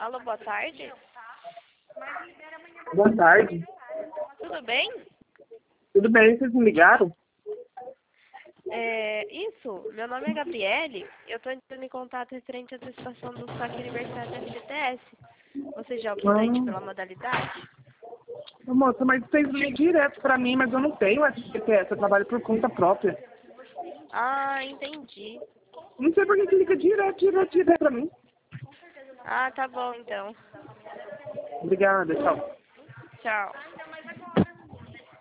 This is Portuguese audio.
Alô, boa tarde. Boa tarde. Tudo bem? Tudo bem, vocês me ligaram? Isso, meu nome é Gabriele. Eu estou entrando em contato referente à antecipação do saque aniversário da FGTS. Você já é optante pela modalidade? Moça, mas vocês ligam direto pra mim, mas eu não tenho FGTS, eu trabalho por conta própria. Ah, entendi. Não sei por que liga direto pra mim. Ah, tá bom então. Obrigada, tchau. Tchau.